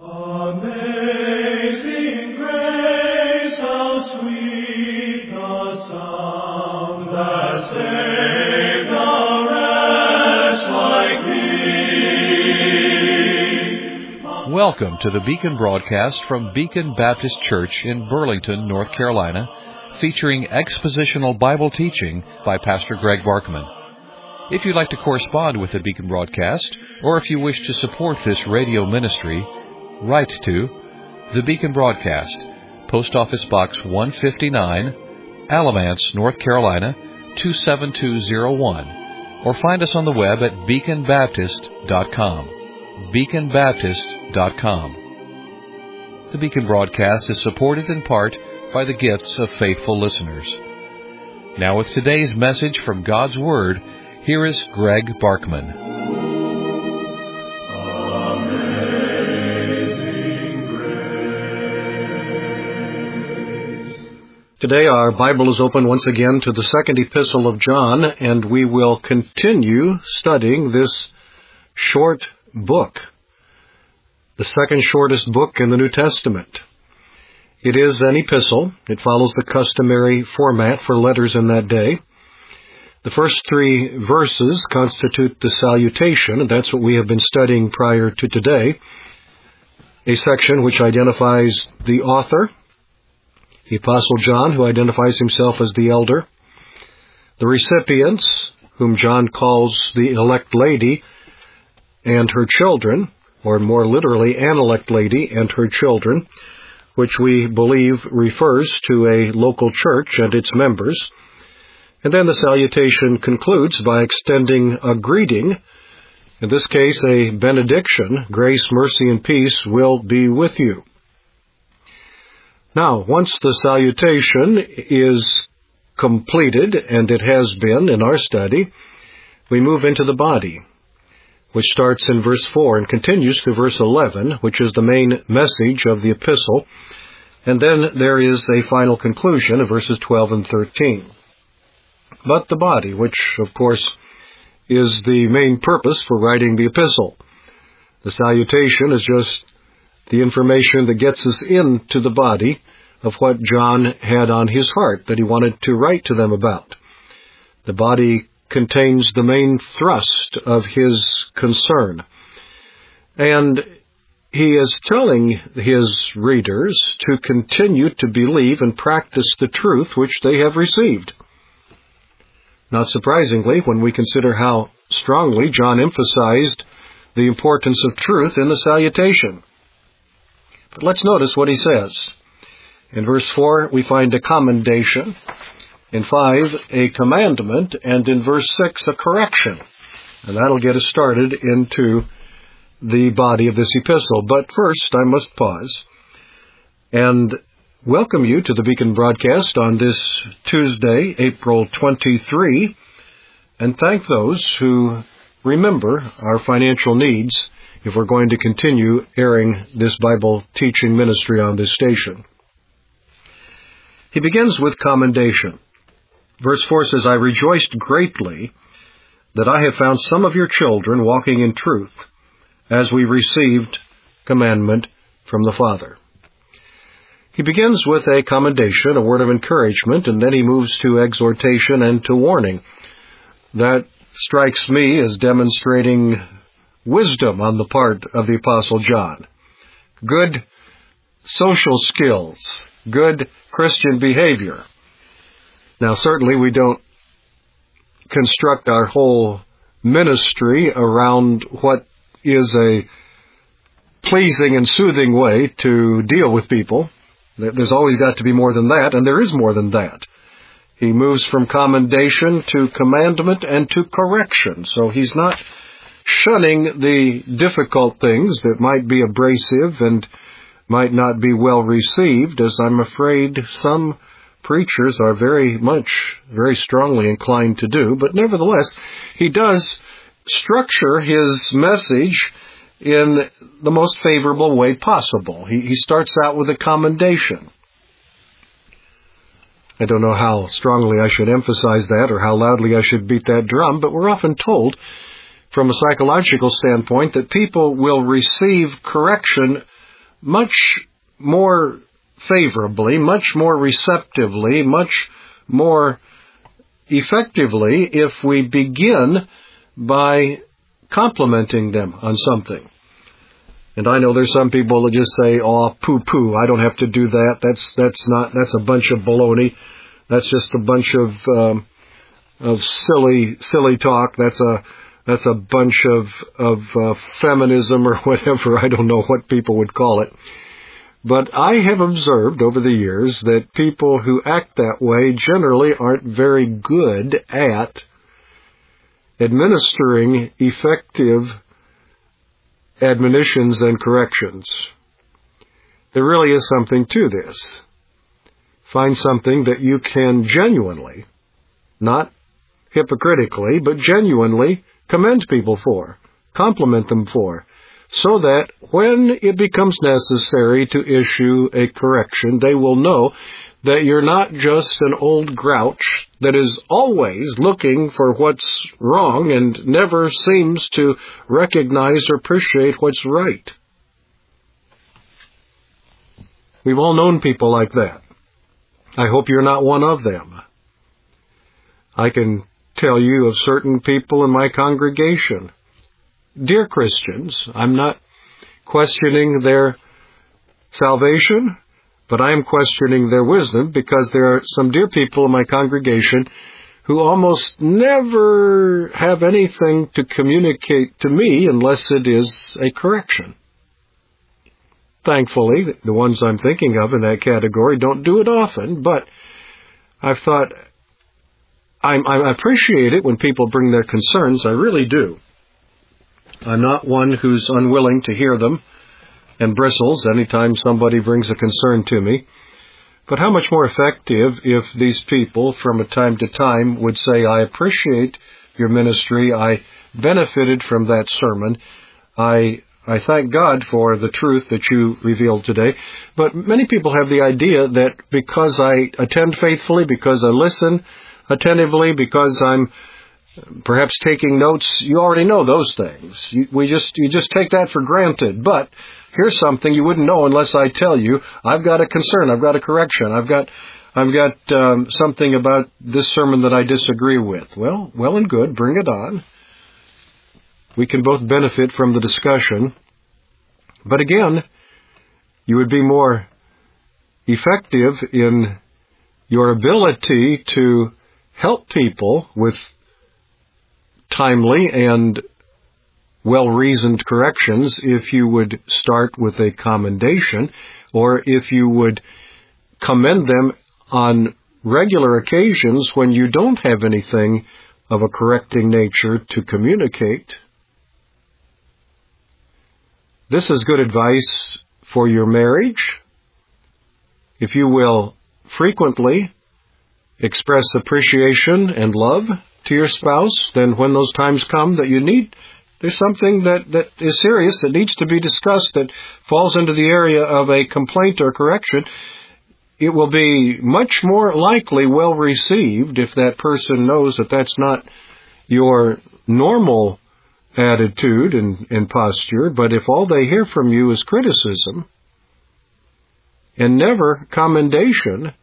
Amazing grace, how sweet the sound that saved a wretch like me. Welcome to the Beacon broadcast from Beacon Baptist Church in Burlington, North Carolina, featuring expositional Bible teaching by Pastor Greg Barkman. If you'd like to correspond with the Beacon broadcast, or if you wish to support this radio ministry, write to The Beacon Broadcast, Post Office Box 159, Alamance, North Carolina, 27201, or find us on the web at beaconbaptist.com. beaconbaptist.com. The Beacon Broadcast is supported in part by the gifts of faithful listeners. Now with today's message from God's Word, here is Greg Barkman. Today our Bible is open once again to the second epistle of John, and we will continue studying this short book, the second shortest book in the New Testament. It is an epistle. It follows the customary format for letters in that day. The first three verses constitute the salutation, and that's what we have been studying prior to today. A section which identifies the author, the Apostle John, who identifies himself as the elder, the recipients, whom John calls the elect lady and her children, or more literally, an elect lady and her children, which we believe refers to a local church and its members. And then the salutation concludes by extending a greeting, in this case a benediction: grace, mercy, and peace will be with you. Now, once the salutation is completed, and it has been in our study, we move into the body, which starts in verse 4 and continues to verse 11, which is the main message of the epistle, and then there is a final conclusion of verses 12 and 13. But the body, which, of course, is the main purpose for writing the epistle. The salutation is just the information that gets us into the body of what John had on his heart that he wanted to write to them about. The body contains the main thrust of his concern. And he is telling his readers to continue to believe and practice the truth which they have received. Not surprisingly, when we consider how strongly John emphasized the importance of truth in the salutation. But let's notice what he says. In verse 4, we find a commendation. In 5, a commandment. And in verse 6, a correction. And that'll get us started into the body of this epistle. But first, I must pause and welcome you to the Beacon broadcast on this Tuesday, April 23, and thank those who remember our financial needs if we're going to continue airing this Bible teaching ministry on this station. He begins with commendation. Verse 4 says, I rejoiced greatly that I have found some of your children walking in truth, as we received commandment from the Father. He begins with a commendation, a word of encouragement, and then he moves to exhortation and to warning. That strikes me as demonstrating wisdom on the part of the Apostle John. Good social skills, good Christian behavior. Now, certainly we don't construct our whole ministry around what is a pleasing and soothing way to deal with people. There's always got to be more than that, and there is more than that. He moves from commendation to commandment and to correction. So he's not shunning the difficult things that might be abrasive and might not be well received, as I'm afraid some preachers are very strongly inclined to do. But nevertheless, he does structure his message in the most favorable way possible. He starts out with a commendation. I don't know how strongly I should emphasize that or how loudly I should beat that drum, but we're often told from a psychological standpoint that people will receive correction much more favorably, much more receptively, much more effectively if we begin by complimenting them on something. And I know there's some people that just say, "Oh, poo-poo, I don't have to do that. That's a bunch of baloney. That's just a bunch of silly talk. That's a bunch of feminism," or whatever. I don't know what people would call it. But I have observed over the years that people who act that way generally aren't very good at administering effective admonitions and corrections. There really is something to this. Find something that you can genuinely, not hypocritically, but genuinely commend people for, compliment them for, so that when it becomes necessary to issue a correction, they will know that you're not just an old grouch that is always looking for what's wrong and never seems to recognize or appreciate what's right. We've all known people like that. I hope you're not one of them. I can tell you of certain people in my congregation, dear Christians. I'm not questioning their salvation, but I am questioning their wisdom, because there are some dear people in my congregation who almost never have anything to communicate to me unless it is a correction. Thankfully, the ones I'm thinking of in that category don't do it often, but I've thought, I appreciate it when people bring their concerns. I really do. I'm not one who's unwilling to hear them and bristles anytime somebody brings a concern to me. But how much more effective if these people from time to time would say, "I appreciate your ministry. I benefited from that sermon. I thank God for the truth that you revealed today." But many people have the idea that because I attend faithfully, because I listen attentively, because I'm perhaps taking notes, you already know those things. You just take that for granted. But here's something you wouldn't know unless I tell you. I've got a concern. I've got a correction. I've got something about this sermon that I disagree with. Well and good. Bring it on. We can both benefit from the discussion. But again, you would be more effective in your ability to help people with timely and well-reasoned corrections if you would start with a commendation, or if you would commend them on regular occasions when you don't have anything of a correcting nature to communicate. This is good advice for your marriage. If you will frequently express appreciation and love to your spouse, then when those times come that you need, there's something that is serious that needs to be discussed that falls into the area of a complaint or correction, it will be much more likely well received if that person knows that that's not your normal attitude and posture, but if all they hear from you is criticism and never commendation,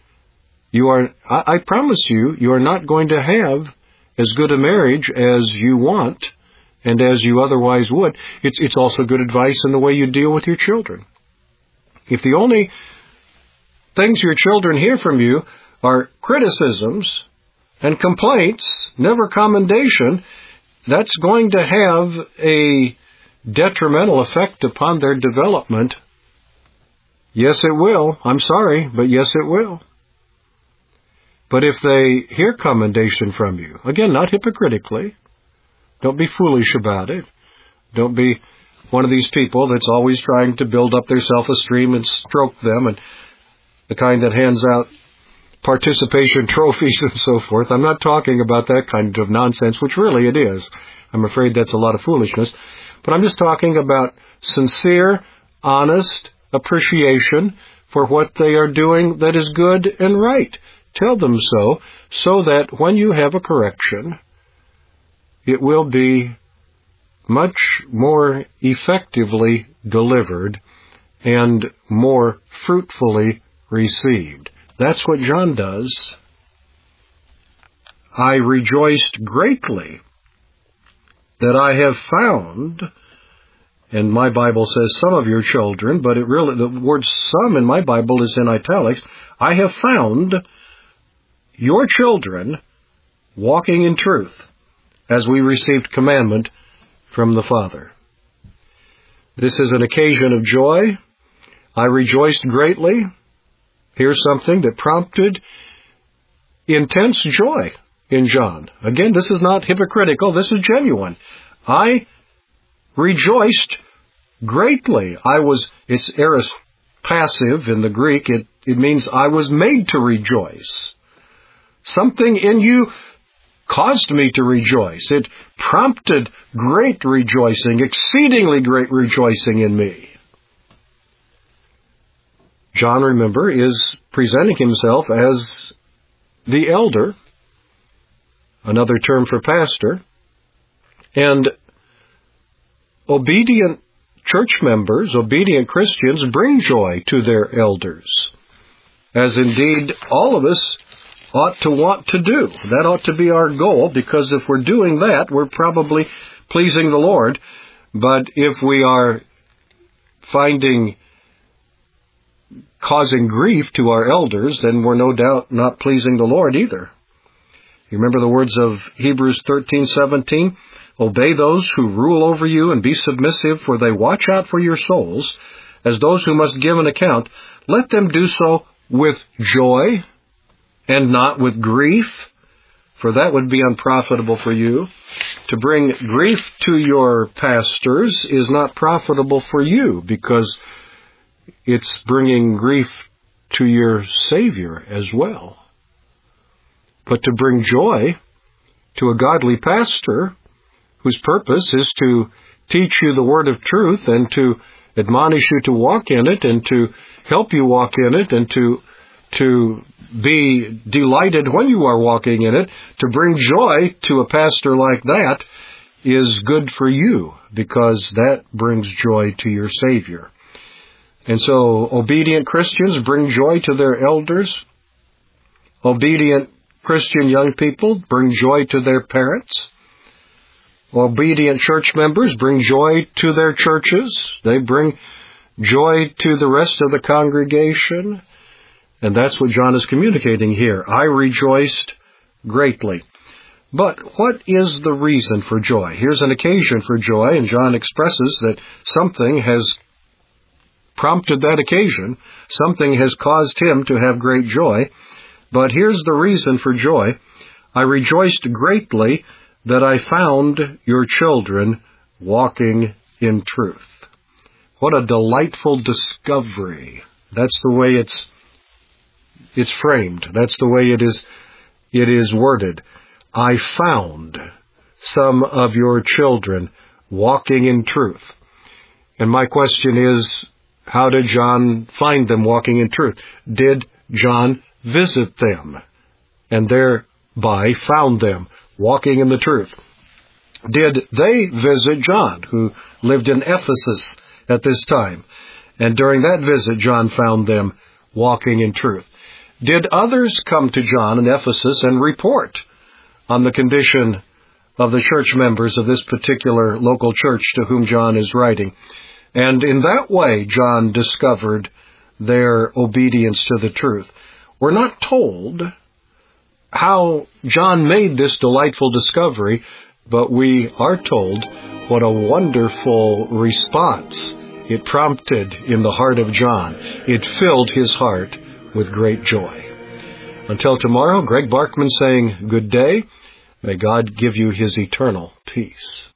I promise you are not going to have as good a marriage as you want and as you otherwise would. It's also good advice in the way you deal with your children. If the only things your children hear from you are criticisms and complaints, never commendation, that's going to have a detrimental effect upon their development. Yes, it will. I'm sorry, but yes, it will. But if they hear commendation from you, again, not hypocritically, don't be foolish about it. Don't be one of these people that's always trying to build up their self-esteem and stroke them, and the kind that hands out participation trophies and so forth. I'm not talking about that kind of nonsense, which really it is. I'm afraid that's a lot of foolishness. But I'm just talking about sincere, honest appreciation for what they are doing that is good and right. Tell them so that when you have a correction, it will be much more effectively delivered and more fruitfully received. That's what John does. I rejoiced greatly that I have found, and my Bible says some of your children, but the word some in my Bible is in italics. I have found your children walking in truth as we received commandment from the Father. This is an occasion of joy. I rejoiced greatly. Here's something that prompted intense joy in John. Again, this is not hypocritical. This is genuine. I rejoiced greatly. It's aorist passive in the Greek. It means I was made to rejoice. Something in you caused me to rejoice. It prompted great rejoicing, exceedingly great rejoicing in me. John, remember, is presenting himself as the elder, another term for pastor, and obedient church members, obedient Christians, bring joy to their elders, as indeed all of us ought to want to do. That ought to be our goal, because if we're doing that, we're probably pleasing the Lord. But if we are causing grief to our elders, then we're no doubt not pleasing the Lord either. You remember the words of Hebrews 13:17? Obey those who rule over you and be submissive, for they watch out for your souls, as those who must give an account. Let them do so with joy and not with grief, for that would be unprofitable for you. To bring grief to your pastors is not profitable for you, because it's bringing grief to your Savior as well. But to bring joy to a godly pastor, whose purpose is to teach you the word of truth and to admonish you to walk in it and to help you walk in it and to be delighted when you are walking in it, to bring joy to a pastor like that is good for you, because that brings joy to your Savior. And so obedient Christians bring joy to their elders. Obedient Christian young people bring joy to their parents. Obedient church members bring joy to their churches. They bring joy to the rest of the congregation. And that's what John is communicating here. I rejoiced greatly. But what is the reason for joy? Here's an occasion for joy, and John expresses that something has prompted that occasion. Something has caused him to have great joy. But here's the reason for joy. I rejoiced greatly that I found your children walking in truth. What a delightful discovery. That's the way it's framed. That's the way it is worded. I found some of your children walking in truth. And my question is, how did John find them walking in truth? Did John visit them and thereby found them walking in the truth? Did they visit John, who lived in Ephesus at this time? And during that visit, John found them walking in truth. Did others come to John in Ephesus and report on the condition of the church members of this particular local church to whom John is writing? And in that way, John discovered their obedience to the truth. We're not told how John made this delightful discovery, but we are told what a wonderful response it prompted in the heart of John. It filled his heart with great joy. Until tomorrow, Greg Barkman saying good day. May God give you his eternal peace.